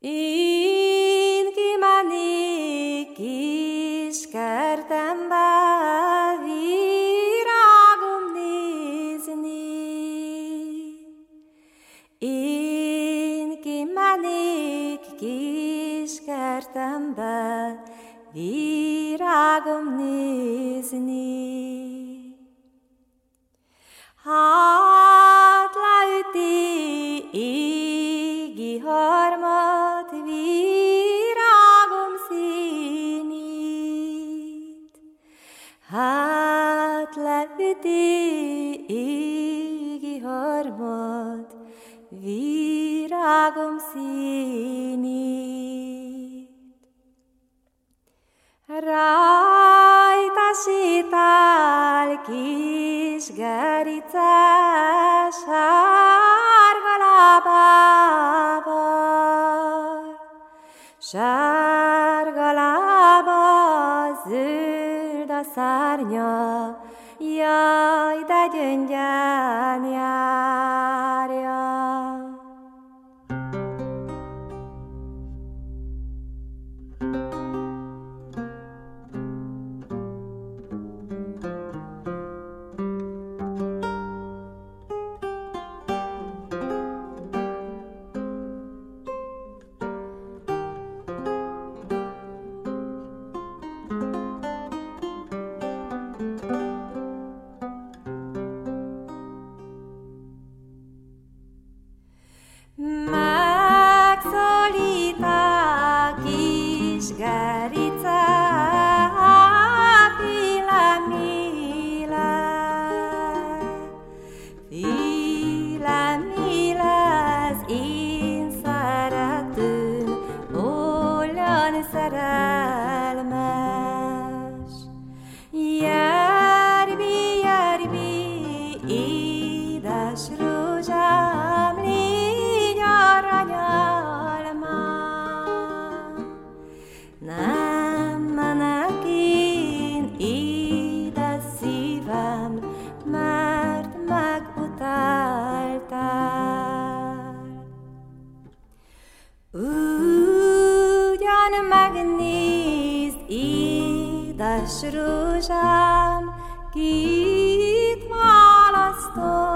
Én kimennék kis kertembe virágom nézni. Én kimennék kis kertembe virágom nézni. Hát leüti égi harmat virágom színét. Hát leüti égi harmat virágom színét. Rajta sétál kis gerice sárga lábával, sárga lába, zöld a szárnya, jaj, de gyöngyen járja. Megszólít a kis gerice, félemile, az én szeretőm, olyan szerelmes. Jerbi, jerbi, édes rózsám, légy aranyalmám. Nem menek én, édes szívem, mert megutáltál. Ugyan megnézd, édes rózsám, kit választol.